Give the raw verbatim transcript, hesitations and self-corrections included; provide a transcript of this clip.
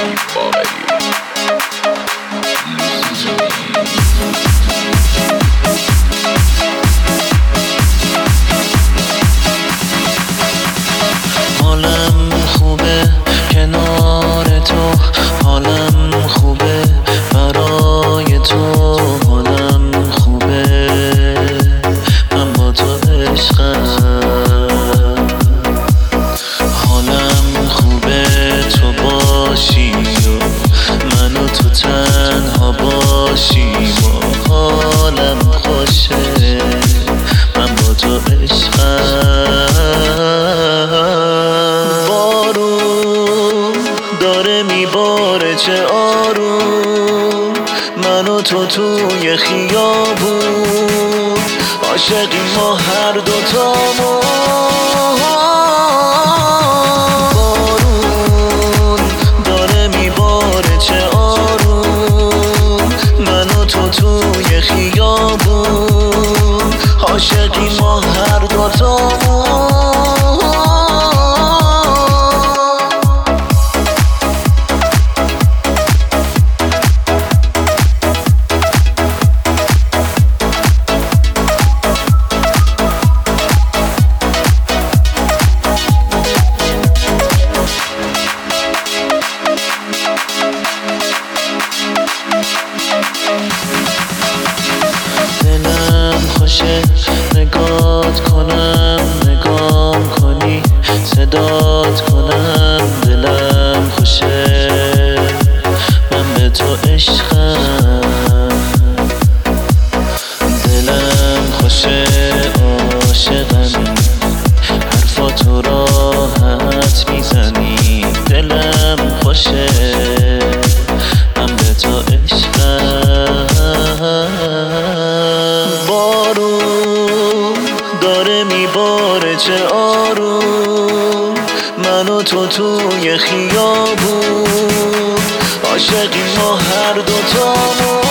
حالم خوبه کنار تو، حالم خوبه برای تو، حالم خوبه من با تو عشقم. حالم خوبه تو باشی و من و تو تنها باشیم و حالم خوشه من با تو عشقم. بارون داره میباره چه آروم، من و تو توی خیابون عاشقی ما هر دوتامون. بارون داره میباره چه آروم، من و تو توی خیابون عاشقی ما هر دوتامون. دلم خوشه نگات کنم، نگام کنی صدات کنم. دلم خوشه من به تو عشقم. دلم خوشه عاشقمی، حرفاتو راحت میزنی. دلم خوشه من به تو عشقم. بارون داره میباره چه آروم، من و تو توی خیابون عاشقی ما هر دوتامون.